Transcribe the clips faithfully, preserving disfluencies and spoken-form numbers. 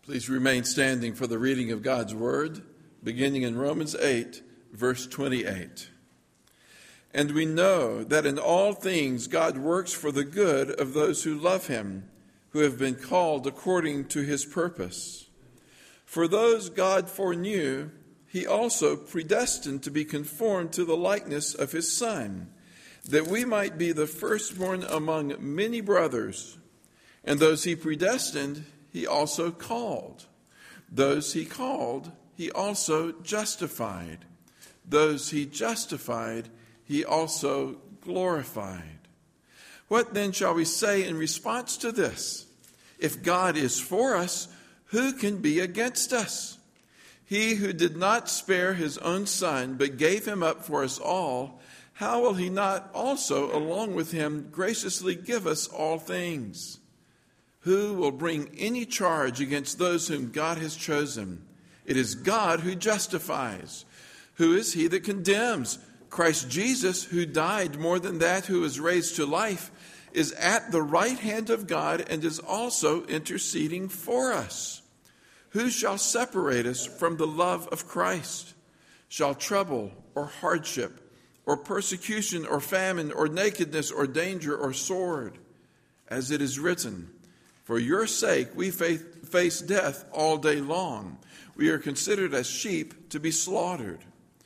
Please remain standing for the reading of God's Word, beginning in Romans eight, verse twenty-eight. And we know that in all things God works for the good of those who love him, who have been called according to his purpose. For those God foreknew, he also predestined to be conformed to the likeness of his Son, that we might be the firstborn among many brothers. And those he predestined, he also called. Those he called, he also justified. Those he justified, he also glorified. What then shall we say in response to this? If God is for us, who can be against us? He who did not spare his own Son, but gave him up for us all, how will he not also, along with him, graciously give us all things? Who will bring any charge against those whom God has chosen? It is God who justifies. Who is he that condemns? Christ Jesus, who died, more than that, who was raised to life, is at the right hand of God and is also interceding for us. Who shall separate us from the love of Christ? Shall trouble or hardship or persecution or famine or nakedness or danger or sword? As it is written, for your sake we face death all day long. We are considered as sheep to be slaughtered.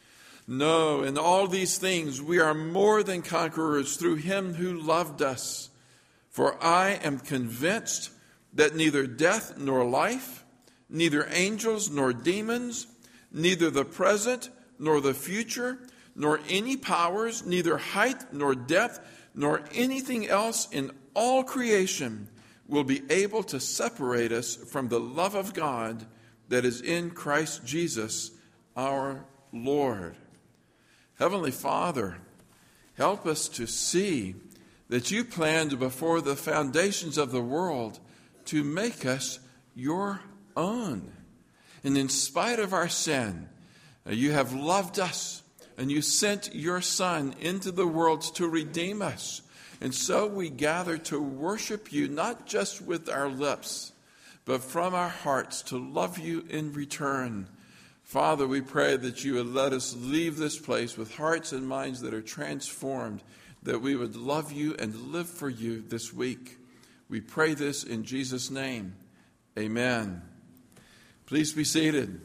No, in all these things we are more than conquerors through him who loved us. For I am convinced that neither death nor life, neither angels nor demons, neither the present nor the future, nor any powers, neither height nor depth, nor anything else in all creation will be able to separate us from the love of God that is in Christ Jesus our Lord. Heavenly Father, help us to see that you planned before the foundations of the world to make us your own. And in spite of our sin, you have loved us and you sent your Son into the world to redeem us. And so we gather to worship you, not just with our lips, but from our hearts to love you in return. Father, we pray that you would let us leave this place with hearts and minds that are transformed, that we would love you and live for you this week. We pray this in Jesus' name. Amen. Please be seated.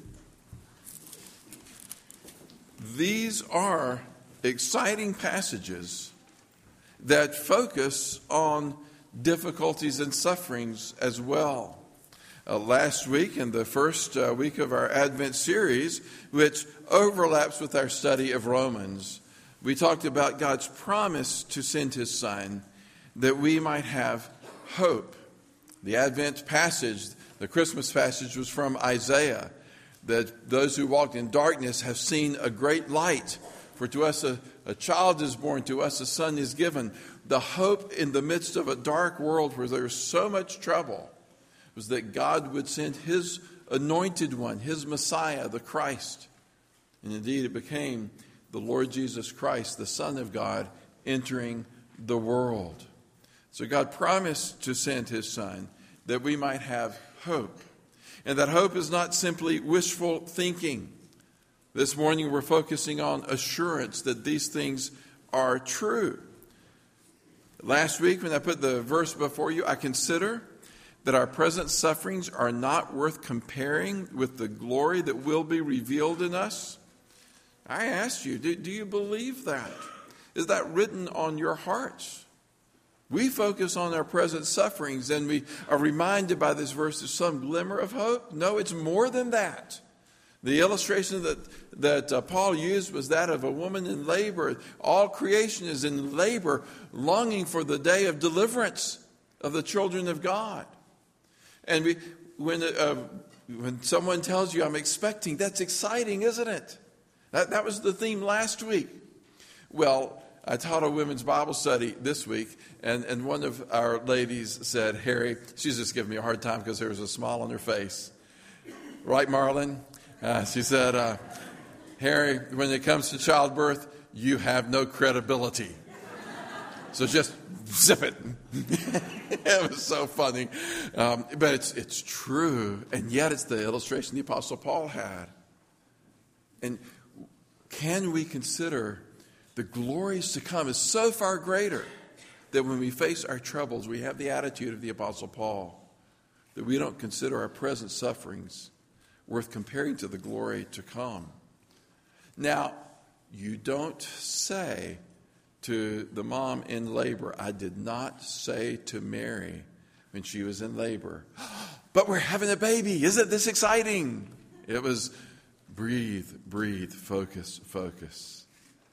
These are exciting passages that focus on difficulties and sufferings as well. Uh, last week, in the first uh, week of our Advent series, which overlaps with our study of Romans, we talked about God's promise to send his Son that we might have hope. The Advent passage, the Christmas passage, was from Isaiah, that those who walked in darkness have seen a great light. For to us a, a child is born, to us a son is given. The hope in the midst of a dark world where there's so much trouble was that God would send his anointed one, his Messiah, the Christ. And indeed it became the Lord Jesus Christ, the Son of God, entering the world. So God promised to send his Son that we might have hope. And that hope is not simply wishful thinking. This morning we're focusing on assurance that these things are true. Last week when I put the verse before you, I consider that our present sufferings are not worth comparing with the glory that will be revealed in us. I ask you, do, do you believe that? Is that written on your hearts? We focus on our present sufferings and we are reminded by this verse of some glimmer of hope. No, it's more than that. The illustration that, that uh, Paul used was that of a woman in labor. All creation is in labor, longing for the day of deliverance of the children of God. And we, when, uh, when someone tells you, I'm expecting, that's exciting, isn't it? That, that was the theme last week. Well, I taught a women's Bible study this week, and, and one of our ladies said, Harry, she's just giving me a hard time because there was a smile on her face. Right, Marlon? Uh, she said, uh, Harry, when it comes to childbirth, you have no credibility. So just zip it. It was so funny. Um, but it's it's true. And yet it's the illustration the Apostle Paul had. And can we consider the glories to come is so far greater that when we face our troubles, we have the attitude of the Apostle Paul, that we don't consider our present sufferings worth comparing to the glory to come. Now, you don't say to the mom in labor, I did not say to Mary when she was in labor, but we're having a baby. Isn't this exciting? It was breathe, breathe, focus, focus.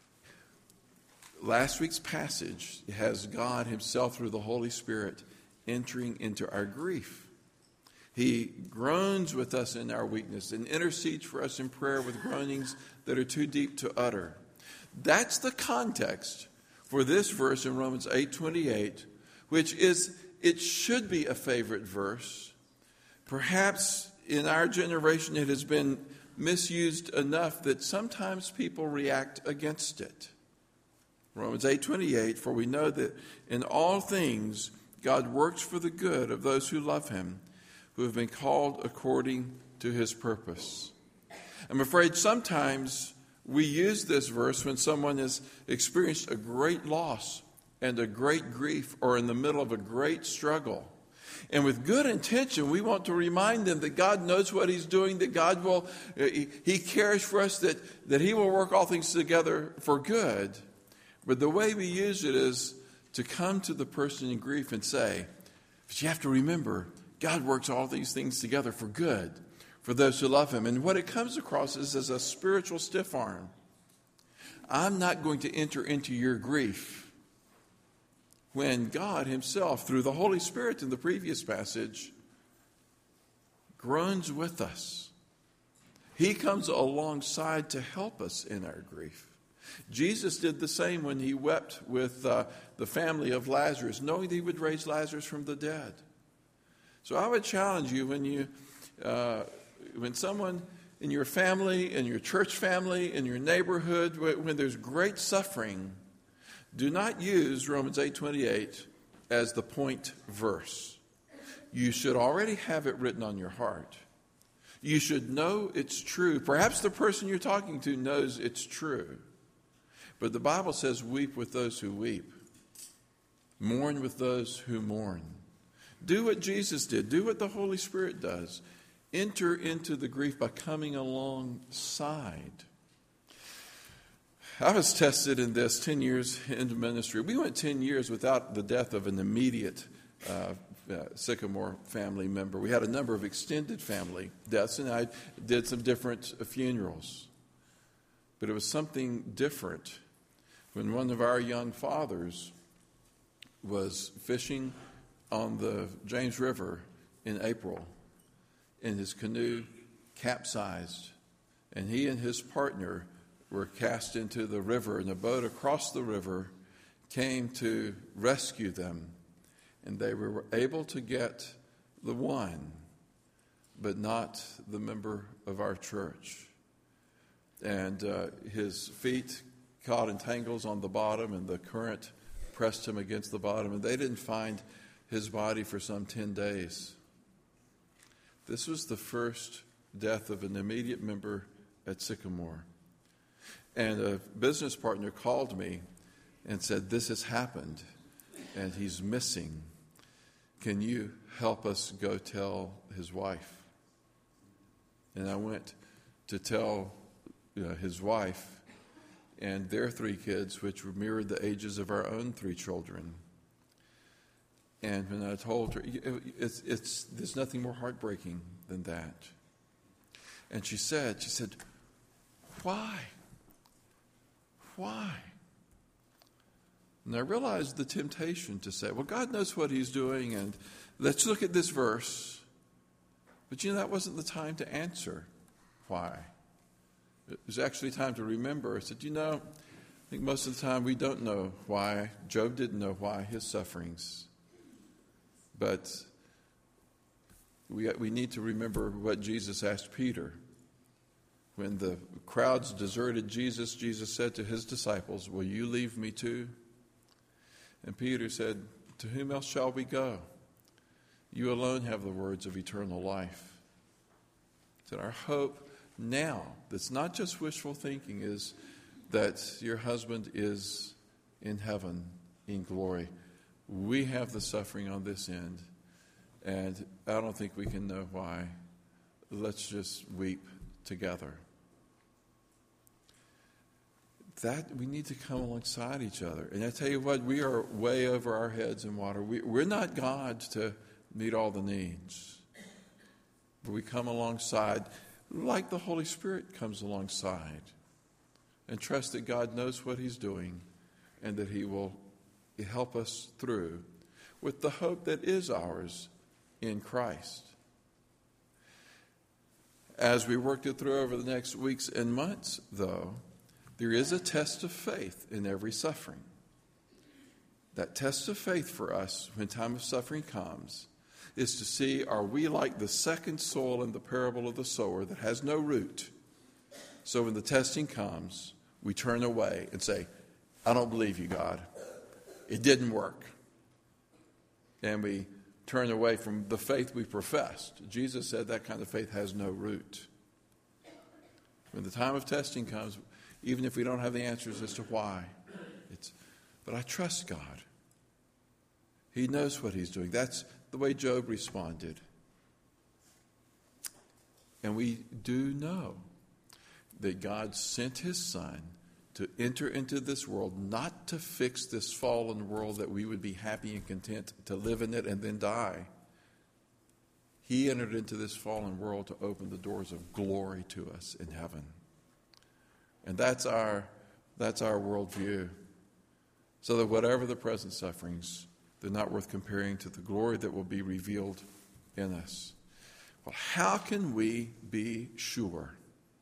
Last week's passage has God himself through the Holy Spirit entering into our grief. He groans with us in our weakness and intercedes for us in prayer with groanings that are too deep to utter. That's the context for this verse in Romans eight twenty-eight, which is, it should be a favorite verse. Perhaps in our generation it has been misused enough that sometimes people react against it. Romans eight twenty-eight, for we know that in all things God works for the good of those who love him, who have been called according to his purpose. I'm afraid sometimes we use this verse when someone has experienced a great loss and a great grief or in the middle of a great struggle. And with good intention, we want to remind them that God knows what he's doing, that God will, he, he cares for us, that, that he will work all things together for good. But the way we use it is to come to the person in grief and say, but you have to remember, God works all these things together for good, for those who love him. And what it comes across is as a spiritual stiff arm. I'm not going to enter into your grief when God himself, through the Holy Spirit in the previous passage, groans with us. He comes alongside to help us in our grief. Jesus did the same when he wept with uh, the family of Lazarus, knowing that he would raise Lazarus from the dead. So I would challenge you when you, uh, when someone in your family, in your church family, in your neighborhood, when there's great suffering, do not use Romans eight twenty-eight as the point verse. You should already have it written on your heart. You should know it's true. Perhaps the person you're talking to knows it's true. But the Bible says, weep with those who weep. Mourn with those who mourn. Do what Jesus did. Do what the Holy Spirit does. Enter into the grief by coming alongside. I was tested in this ten years into ministry. We went ten years without the death of an immediate uh, uh, Sycamore family member. We had a number of extended family deaths, and I did some different uh, funerals. But it was something different when one of our young fathers was fishing on the James River in April, and his canoe capsized, and he and his partner were cast into the river, and a boat across the river came to rescue them, and they were able to get the one, but not the member of our church. And uh, his feet caught in tangles on the bottom, and the current pressed him against the bottom, and they didn't find his body for some ten days. This was the first death of an immediate member at Sycamore. And a business partner called me and said, this has happened, and he's missing. Can you help us go tell his wife? And I went to tell uh, his wife and their three kids, which were mirrored the ages of our own three children. And when I told her, it's, it's, there's nothing more heartbreaking than that. And she said, she said, why? Why? And I realized the temptation to say, well, God knows what he's doing, and let's look at this verse. But you know, that wasn't the time to answer why. It was actually time to remember. I said, you know, I think most of the time we don't know why. Job didn't know why, his sufferings. But we, we need to remember what Jesus asked Peter. When the crowds deserted Jesus, Jesus said to his disciples, will you leave me too? And Peter said, to whom else shall we go? You alone have the words of eternal life. He said, our hope now, that's not just wishful thinking, is that your husband is in heaven in glory. We have the suffering on this end, and I don't think we can know why. Let's just weep together. That we need to come alongside each other. And I tell you what, we are way over our heads in water. We, we're not God to meet all the needs. But we come alongside like the Holy Spirit comes alongside, and trust that God knows what he's doing and that he will help us through with the hope that is ours in Christ. As we work it through over the next weeks and months, though, there is a test of faith in every suffering. That test of faith for us when time of suffering comes is to see, are we like the second soil in the parable of the sower that has no root? So when the testing comes, we turn away and say, I don't believe you, God. It didn't work. And we turn away from the faith we professed. Jesus said that kind of faith has no root. When the time of testing comes, even if we don't have the answers as to why, it's, but I trust God. He knows what he's doing. That's the way Job responded. And we do know that God sent his Son to enter into this world, not to fix this fallen world that we would be happy and content to live in it and then die. He entered into this fallen world to open the doors of glory to us in heaven. And that's our, that's our worldview. So that whatever the present sufferings, they're not worth comparing to the glory that will be revealed in us. Well, how can we be sure?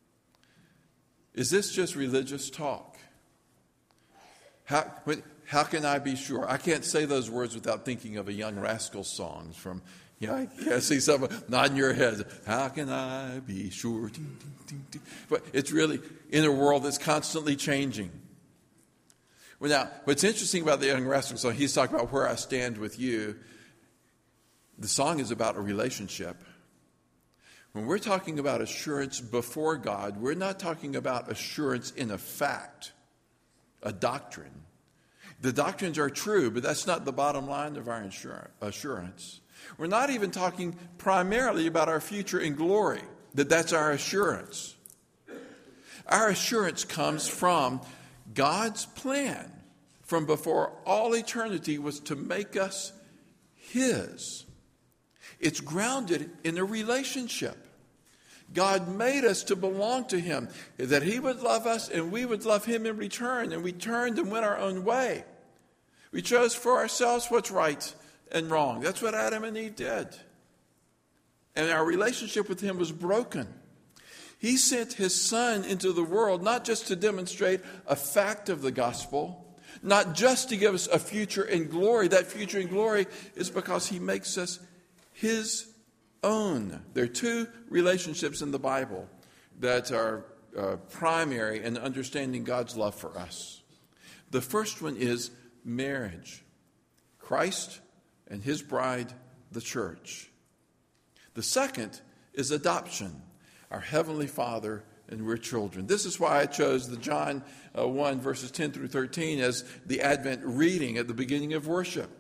Is this just religious talk? How, how can I be sure? I can't say those words without thinking of a Young Rascals song from, you know, I can see someone nodding your head. How can I be sure? Ding, ding, ding, ding. But it's really in a world that's constantly changing. Well, now, what's interesting about the Young Rascals song, he's talking about where I stand with you. The song is about a relationship. When we're talking about assurance before God, we're not talking about assurance in a fact, a doctrine. The doctrines are true, but that's not the bottom line of our assurance. We're not even talking primarily about our future in glory, that that's our assurance. Our assurance comes from God's plan from before all eternity was to make us his. It's grounded in a relationship. God made us to belong to him, that he would love us and we would love him in return. And we turned and went our own way. We chose for ourselves what's right and wrong. That's what Adam and Eve did. And our relationship with him was broken. He sent his Son into the world not just to demonstrate a fact of the gospel, not just to give us a future in glory. That future in glory is because he makes us his own. There are two relationships in the Bible that are uh, primary in understanding God's love for us. The first one is marriage. Christ and his bride, the church. The second is adoption. Our Heavenly Father and we're children. This is why I chose the John uh, one, verses ten through thirteen as the Advent reading at the beginning of worship.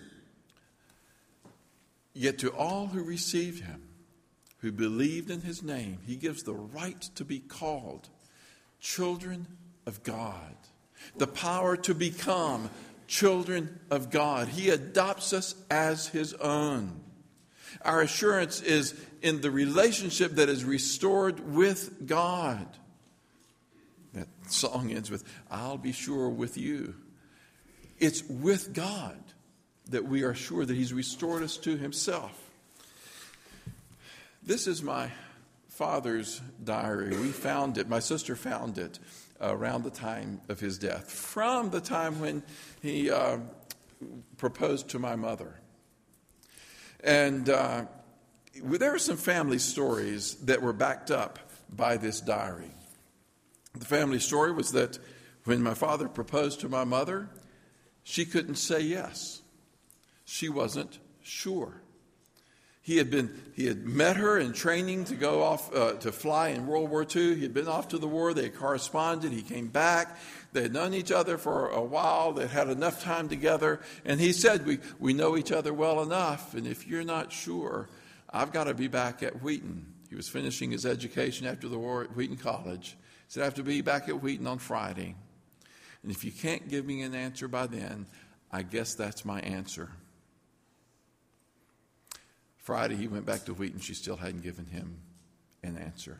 Yet to all who received him, who believed in his name, he gives the right to be called children of God. The power to become children of God. He adopts us as his own. Our assurance is in the relationship that is restored with God. That song ends with, I'll be sure with you. It's with God that we are sure that he's restored us to himself. This is my father's diary. We found it, my sister found it around the time of his death, from the time when he uh, proposed to my mother. And uh, there are some family stories that were backed up by this diary. The family story was that when my father proposed to my mother, she couldn't say yes. She wasn't sure. He had been, he had met her in training to go off uh, to fly in World War Two. He had been off to the war. They had corresponded. He came back. They had known each other for a while. They'd had enough time together. And he said, we, we know each other well enough. And if you're not sure, I've got to be back at Wheaton. He was finishing his education after the war at Wheaton College. He said, I have to be back at Wheaton on Friday. And if you can't give me an answer by then, I guess that's my answer. Friday, he went back to Wheaton. She still hadn't given him an answer.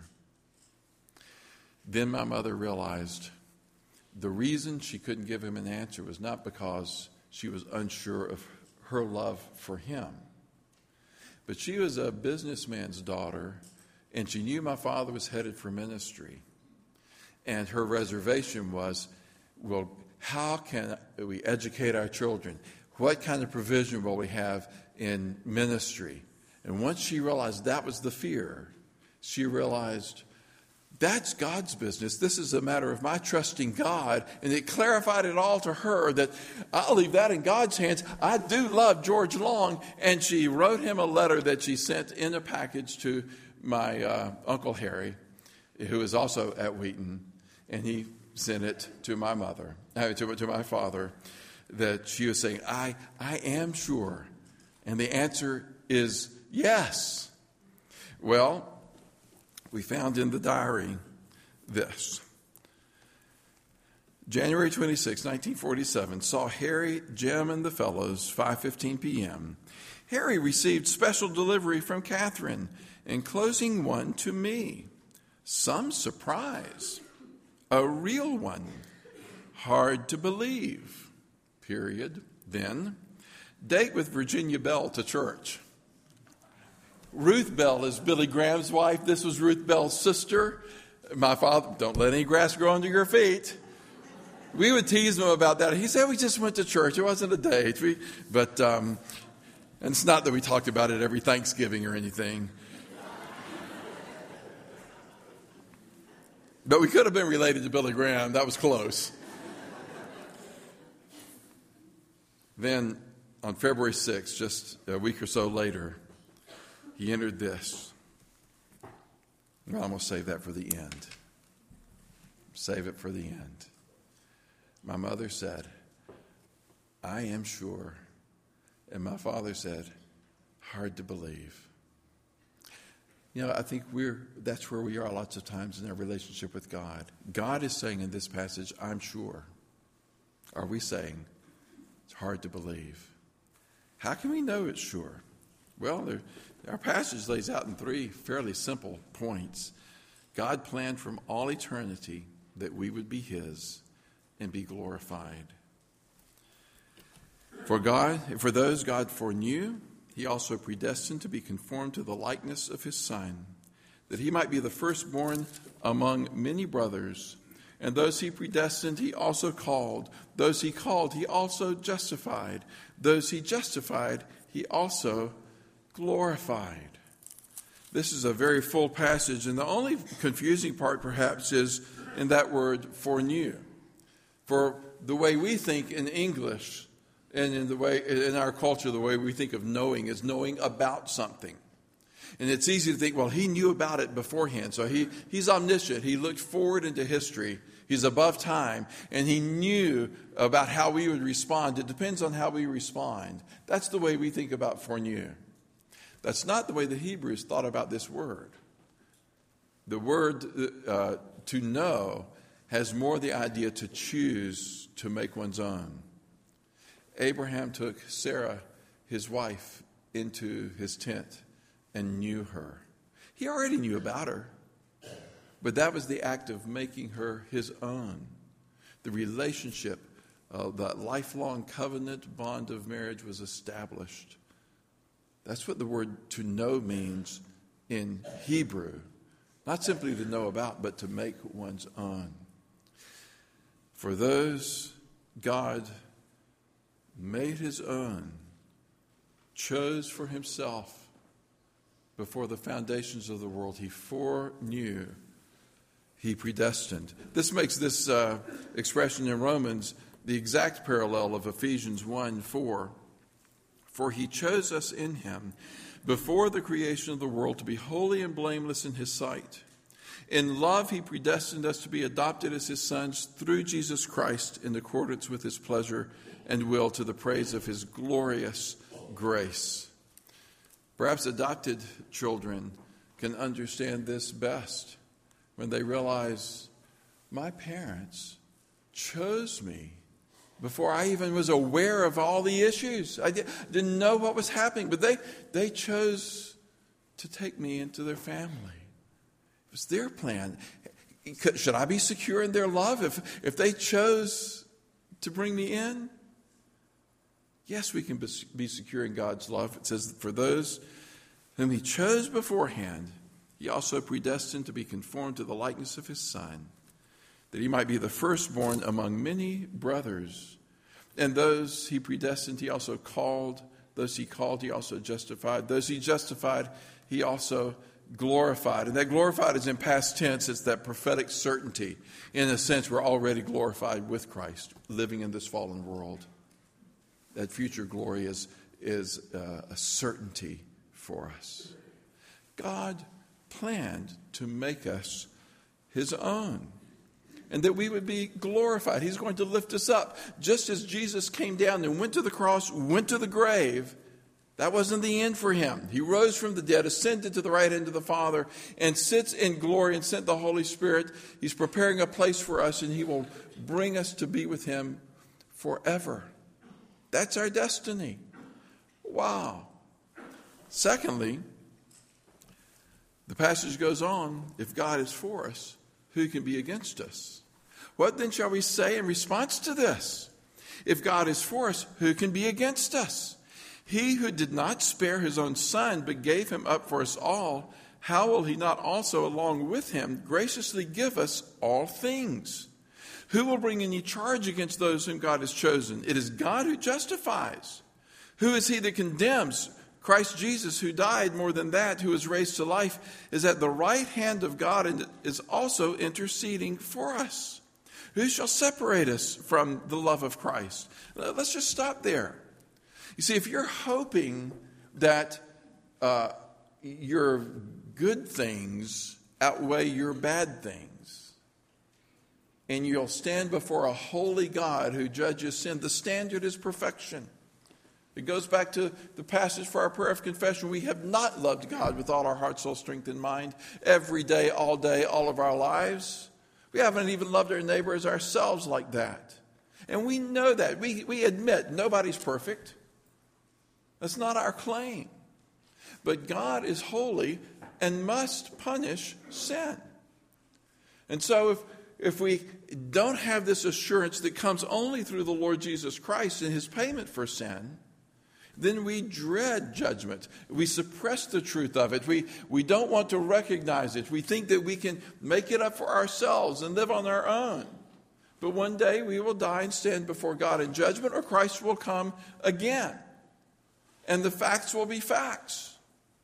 Then my mother realized the reason she couldn't give him an answer was not because she was unsure of her love for him, but she was a businessman's daughter, and she knew my father was headed for ministry. And her reservation was, well, how can we educate our children? What kind of provision will we have in ministry? And once she realized that was the fear, she realized that's God's business. This is a matter of my trusting God. And it clarified it all to her that I'll leave that in God's hands. I do love George Long. And she wrote him a letter that she sent in a package to my uh, Uncle Harry, who is also at Wheaton. And he sent it to my mother, uh, to, to my father, that she was saying, I, I am sure. And the answer is yes. Well, we found in the diary this. January twenty-sixth, nineteen forty-seven, saw Harry, Jim, and the fellows, five fifteen p.m. Harry received special delivery from Catherine, enclosing one to me. Some surprise. A real one. Hard to believe. Period. Then, date with Virginia Bell to church. Ruth Bell is Billy Graham's wife. This was Ruth Bell's sister. My father, don't let any grass grow under your feet. We would tease him about that. He said, we just went to church. It wasn't a date. We, but, um, and it's not that we talked about it every Thanksgiving or anything. But we could have been related to Billy Graham. That was close. Then on February sixth, just a week or so later, he entered this. Well, I'm going to save that for the end. Save it for the end. My mother said, I am sure. And my father said, hard to believe. You know, I think we're that's where we are lots of times in our relationship with God. God is saying in this passage, I'm sure. Are we saying, it's hard to believe? How can we know it's sure? Well, there, our passage lays out in three fairly simple points. God planned from all eternity that we would be his and be glorified. For God, for those God foreknew, he also predestined to be conformed to the likeness of his Son, that he might be the firstborn among many brothers. And those he predestined, he also called. Those he called, he also justified. Those he justified, he also glorified. This is a very full passage, and the only confusing part, perhaps, is in that word foreknew. For the way we think in English, and in the way in our culture, the way we think of knowing is knowing about something. And it's easy to think, well, he knew about it beforehand. So he, he's omniscient. He looked forward into history. He's above time. And he knew about how we would respond. It depends on how we respond. That's the way we think about foreknew. That's not the way the Hebrews thought about this word. The word uh, to know has more the idea to choose to make one's own. Abraham took Sarah, his wife, into his tent and knew her. He already knew about her, but that was the act of making her his own. The relationship, uh, that lifelong covenant bond of marriage was established. That's what the word to know means in Hebrew. Not simply to know about, but to make one's own. For those God made his own, chose for himself before the foundations of the world, he foreknew, he predestined. This makes this uh, expression in Romans the exact parallel of Ephesians one four. For he chose us in him before the creation of the world to be holy and blameless in his sight. In love, he predestined us to be adopted as his sons through Jesus Christ in accordance with his pleasure and will, to the praise of his glorious grace. Perhaps adopted children can understand this best when they realize my parents chose me before I even was aware of all the issues. I did, didn't know what was happening, but they, they chose to take me into their family. It was their plan. Should I be secure in their love if, if they chose to bring me in? Yes, we can be secure in God's love. It says, for those whom he chose beforehand, he also predestined to be conformed to the likeness of his Son, that he might be the firstborn among many brothers. And those he predestined, he also called. Those he called, he also justified. Those he justified, he also glorified. And that glorified is in past tense. It's that prophetic certainty. In a sense, we're already glorified with Christ, living in this fallen world. That future glory is, is uh, a certainty for us. God planned to make us his own, and that we would be glorified. He's going to lift us up. Just as Jesus came down and went to the cross, went to the grave, that wasn't the end for him. He rose from the dead, ascended to the right hand of the Father, and sits in glory and sent the Holy Spirit. He's preparing a place for us, and he will bring us to be with him forever. That's our destiny. Wow. Secondly, the passage goes on, if God is for us, who can be against us? What then shall we say in response to this? If God is for us, who can be against us? He who did not spare his own Son, but gave him up for us all, how will he not also, along with him, graciously give us all things? Who will bring any charge against those whom God has chosen? It is God who justifies. Who is he that condemns? Christ Jesus, who died, more than that, who is raised to life, is at the right hand of God and is also interceding for us. Who shall separate us from the love of Christ? Let's just stop there. You see, if you're hoping that uh, your good things outweigh your bad things, and you'll stand before a holy God who judges sin, the standard is perfection. It goes back to the passage for our prayer of confession. We have not loved God with all our heart, soul, strength, and mind every day, all day, all of our lives. We haven't even loved our neighbor as ourselves like that. And we know that. We, we admit nobody's perfect. That's not our claim. But God is holy and must punish sin. And so if, if we don't have this assurance that comes only through the Lord Jesus Christ and his payment for sin, then we dread judgment. We suppress the truth of it. We, we don't want to recognize it. We think that we can make it up for ourselves and live on our own. But one day we will die and stand before God in judgment, or Christ will come again. And the facts will be facts.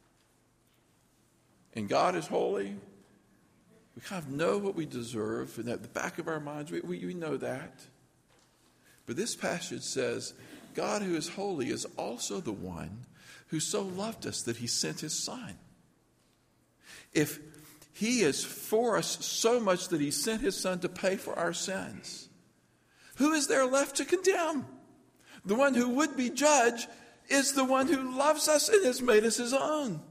And God is holy. We kind of know what we deserve. And at the back of our minds, we, we, we know that. But this passage says, God who is holy is also the one who so loved us that he sent his Son. If he is for us so much that he sent his Son to pay for our sins, who is there left to condemn? The one who would be judge is the one who loves us and has made us his own.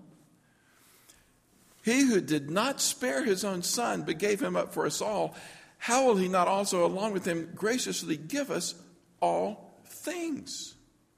He who did not spare his own Son but gave him up for us all, how will he not also along with him graciously give us all things?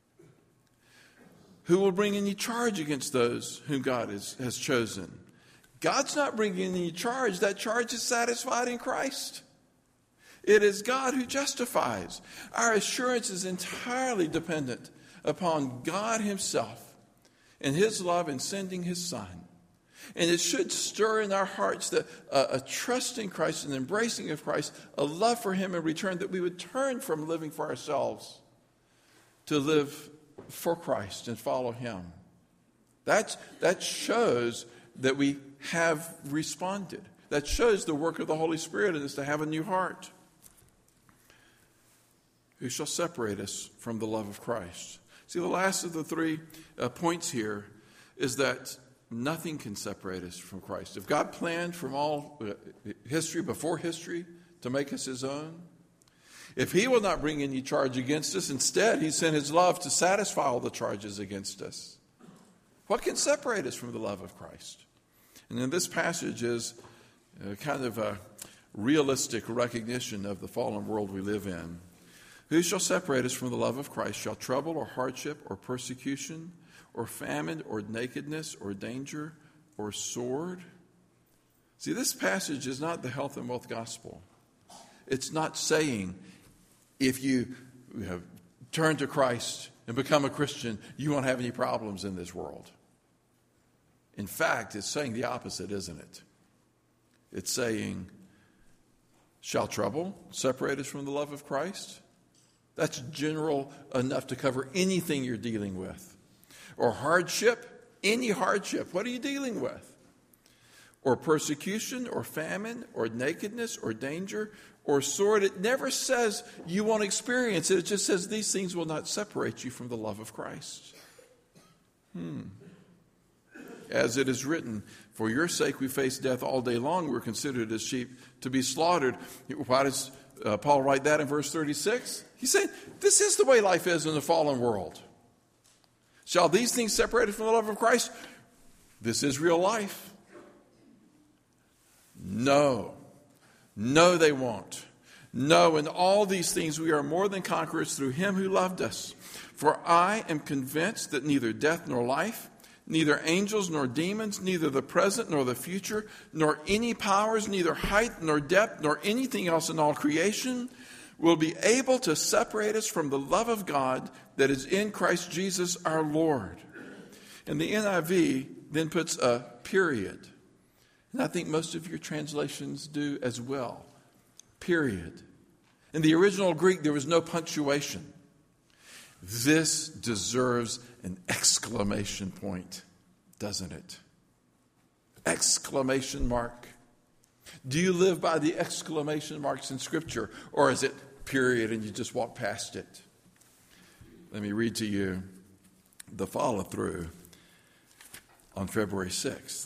Who will bring any charge against those whom God is, has chosen? God's not bringing any charge. That charge is satisfied in Christ. It is God who justifies. Our assurance is entirely dependent upon God himself and his love in sending his Son. And it should stir in our hearts that uh, a trust in Christ, an embracing of Christ, a love for him in return, that we would turn from living for ourselves to live for Christ and follow him. That's, that shows that we have responded. That shows the work of the Holy Spirit in us to have a new heart. Who shall separate us from the love of Christ? See, the last of the three uh, points here is that nothing can separate us from Christ. If God planned from all uh, history, before history, to make us his own, if he will not bring any charge against us, instead he sent his love to satisfy all the charges against us, what can separate us from the love of Christ? And in this passage is uh, kind of a realistic recognition of the fallen world we live in. Who shall separate us from the love of Christ? Shall trouble or hardship or persecution or famine or nakedness or danger or sword? See, this passage is not the health and wealth gospel. It's not saying if you, you know, turn to Christ and become a Christian, you won't have any problems in this world. In fact, it's saying the opposite, isn't it? It's saying, shall trouble separate us from the love of Christ? That's general enough to cover anything you're dealing with. Or hardship, any hardship. What are you dealing with? Or persecution, or famine, or nakedness, or danger, or sword. It never says you won't experience it. It just says these things will not separate you from the love of Christ. Hmm. As it is written, for your sake we face death all day long. We're considered as sheep to be slaughtered. Why does uh, Paul write that in verse thirty-six? He said, this is the way life is in the fallen world. Shall these things separate us from the love of Christ? This is real life. No. No, they won't. No, in all these things we are more than conquerors through him who loved us. For I am convinced that neither death nor life, neither angels nor demons, neither the present nor the future, nor any powers, neither height nor depth, nor anything else in all creation will be able to separate us from the love of God that is in Christ Jesus our Lord. And the N I V then puts a period. And I think most of your translations do as well. Period. In the original Greek, there was no punctuation. This deserves an exclamation point, doesn't it? Exclamation mark. Do you live by the exclamation marks in Scripture? Or is it period and you just walk past it? Let me read to you the follow-through on February sixth.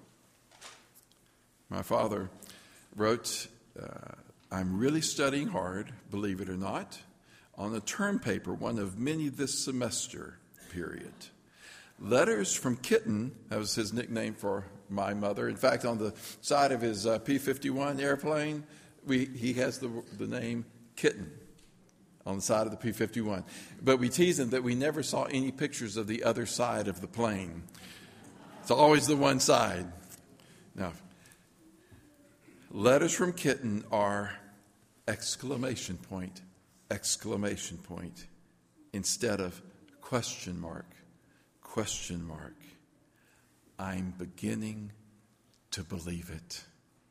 My father wrote, uh, I'm really studying hard, believe it or not, on a term paper, one of many this semester, period. Letters from Kitten, that was his nickname for my mother. In fact, on the side of his uh, P fifty-one airplane, we, he has the, the name Kitten on the side of the P fifty-one. But we tease him that we never saw any pictures of the other side of the plane. It's always the one side. Now, letters from Kitten are exclamation point, exclamation point, instead of question mark, question mark. I'm beginning to believe it.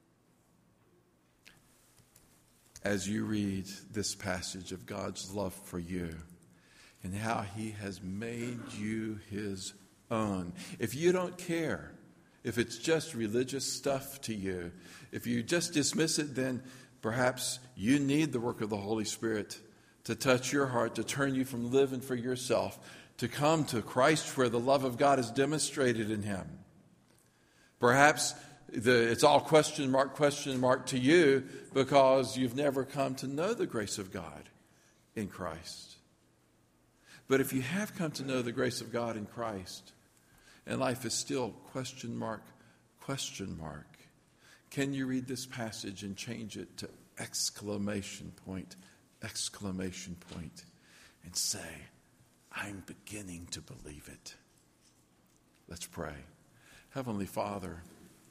As you read this passage of God's love for you and how he has made you his own, if you don't care, if it's just religious stuff to you, if you just dismiss it, then perhaps you need the work of the Holy Spirit to touch your heart, to turn you from living for yourself, to come to Christ where the love of God is demonstrated in him. Perhaps the, it's all question mark, question mark to you because you've never come to know the grace of God in Christ. But if you have come to know the grace of God in Christ, and life is still question mark, question mark, can you read this passage and change it to exclamation point, exclamation point, and say, I'm beginning to believe it. Let's pray. Heavenly Father,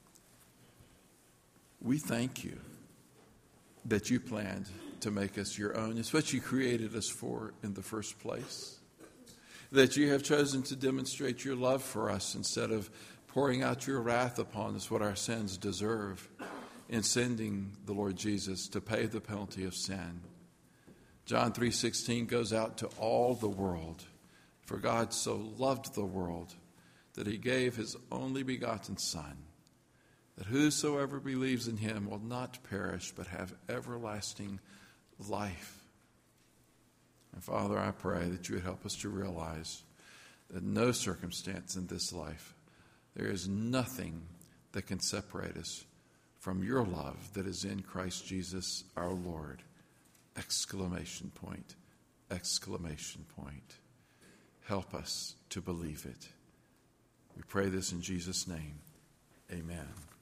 we thank you that you planned to make us your own. It's what you created us for in the first place. That you have chosen to demonstrate your love for us instead of pouring out your wrath upon us, what our sins deserve, in sending the Lord Jesus to pay the penalty of sin. John three sixteen goes out to all the world. For God so loved the world that he gave his only begotten Son, that whosoever believes in him will not perish but have everlasting life. And Father, I pray that you would help us to realize that no circumstance in this life, there is nothing that can separate us from your love that is in Christ Jesus our Lord. Exclamation point, exclamation point. Help us to believe it. We pray this in Jesus' name. Amen.